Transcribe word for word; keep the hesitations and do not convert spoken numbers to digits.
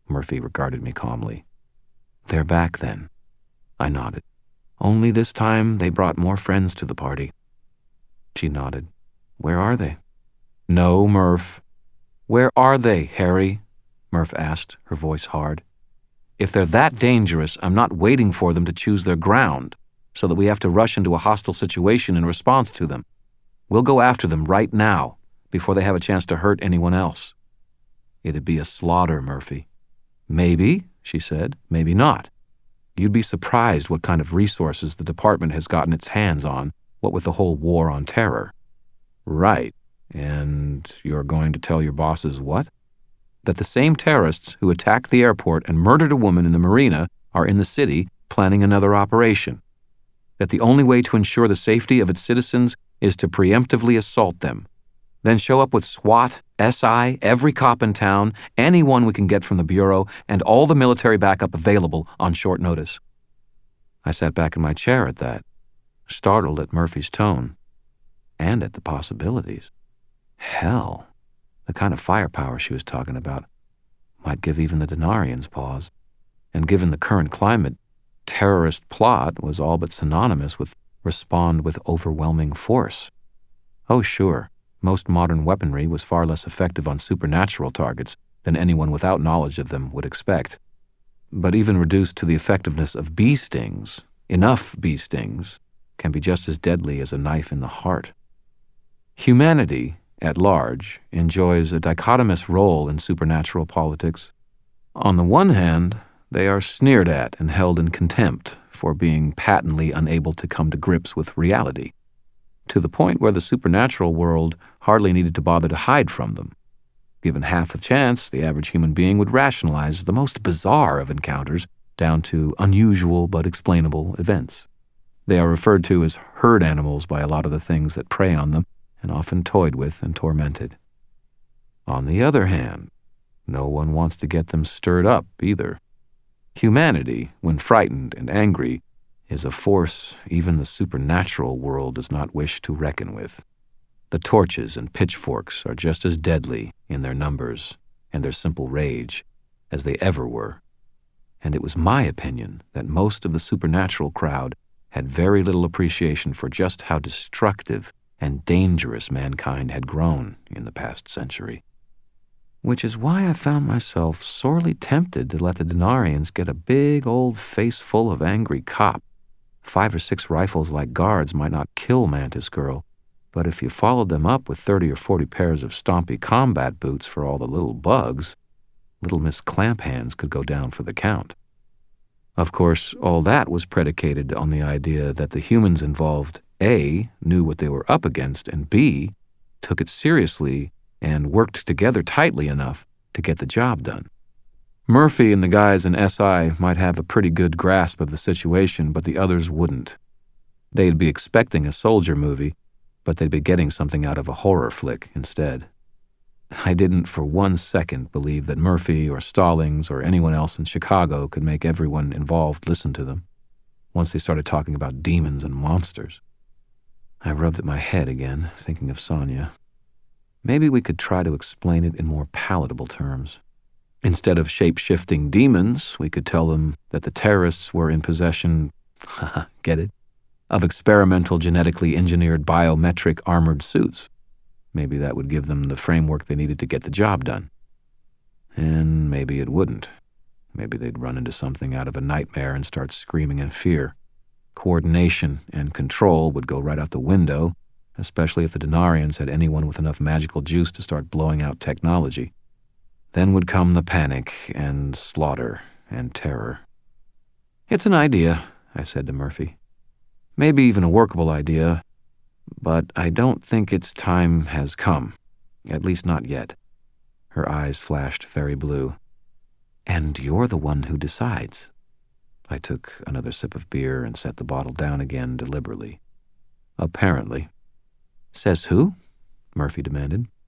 Murphy regarded me calmly. They're back then. I nodded. Only this time they brought more friends to the party. She nodded. Where are they? No, Murph. Where are they, Harry? Murph asked, her voice hard. If they're that dangerous, I'm not waiting for them to choose their ground, so that we have to rush into a hostile situation in response to them. We'll go after them right now, before they have a chance to hurt anyone else. It'd be a slaughter, Murphy. Maybe, she said, maybe not. You'd be surprised what kind of resources the department has gotten its hands on, what with the whole war on terror. Right. And you're going to tell your bosses what? That the same terrorists who attacked the airport and murdered a woman in the marina are in the city planning another operation. That the only way to ensure the safety of its citizens is to preemptively assault them. Then show up with SWAT, S I, every cop in town, anyone we can get from the Bureau, and all the military backup available on short notice. I sat back in my chair at that, startled at Murphy's tone, and at the possibilities. Hell, the kind of firepower she was talking about might give even the Denarians pause. And given the current climate, terrorist plot was all but synonymous with respond with overwhelming force. Oh, sure, most modern weaponry was far less effective on supernatural targets than anyone without knowledge of them would expect. But even reduced to the effectiveness of bee stings, enough bee stings can be just as deadly as a knife in the heart. Humanity, at large, enjoys a dichotomous role in supernatural politics. On the one hand, they are sneered at and held in contempt for being patently unable to come to grips with reality, to the point where the supernatural world hardly needed to bother to hide from them. Given half a chance, the average human being would rationalize the most bizarre of encounters down to unusual but explainable events. They are referred to as herd animals by a lot of the things that prey on them, and often toyed with and tormented. On the other hand, no one wants to get them stirred up either. Humanity, when frightened and angry, is a force even the supernatural world does not wish to reckon with. The torches and pitchforks are just as deadly in their numbers and their simple rage as they ever were. And it was my opinion that most of the supernatural crowd had very little appreciation for just how destructive and dangerous mankind had grown in the past century. Which is why I found myself sorely tempted to let the Denarians get a big old face full of angry cop. Five or six rifles like guards might not kill Mantis Girl, but if you followed them up with thirty or forty pairs of stompy combat boots for all the little bugs, little Miss Clamphands could go down for the count. Of course, all that was predicated on the idea that the humans involved A, knew what they were up against, and B, took it seriously and worked together tightly enough to get the job done. Murphy and the guys in S I might have a pretty good grasp of the situation, but the others wouldn't. They'd be expecting a soldier movie, but they'd be getting something out of a horror flick instead. I didn't for one second believe that Murphy or Stallings or anyone else in Chicago could make everyone involved listen to them, once they started talking about demons and monsters. I rubbed at my head again, thinking of Sonia. Maybe we could try to explain it in more palatable terms. Instead of shape-shifting demons, we could tell them that the terrorists were in possession, haha, get it, of experimental genetically engineered biometric armored suits. Maybe that would give them the framework they needed to get the job done. And maybe it wouldn't. Maybe they'd run into something out of a nightmare and start screaming in fear. Coordination and control would go right out the window, especially if the Denarians had anyone with enough magical juice to start blowing out technology. Then would come the panic and slaughter and terror. It's an idea, I said to Murphy. Maybe even a workable idea, but I don't think its time has come, at least not yet. Her eyes flashed very blue. And you're the one who decides. I took another sip of beer and set the bottle down again deliberately. Apparently. Says who? Murphy demanded.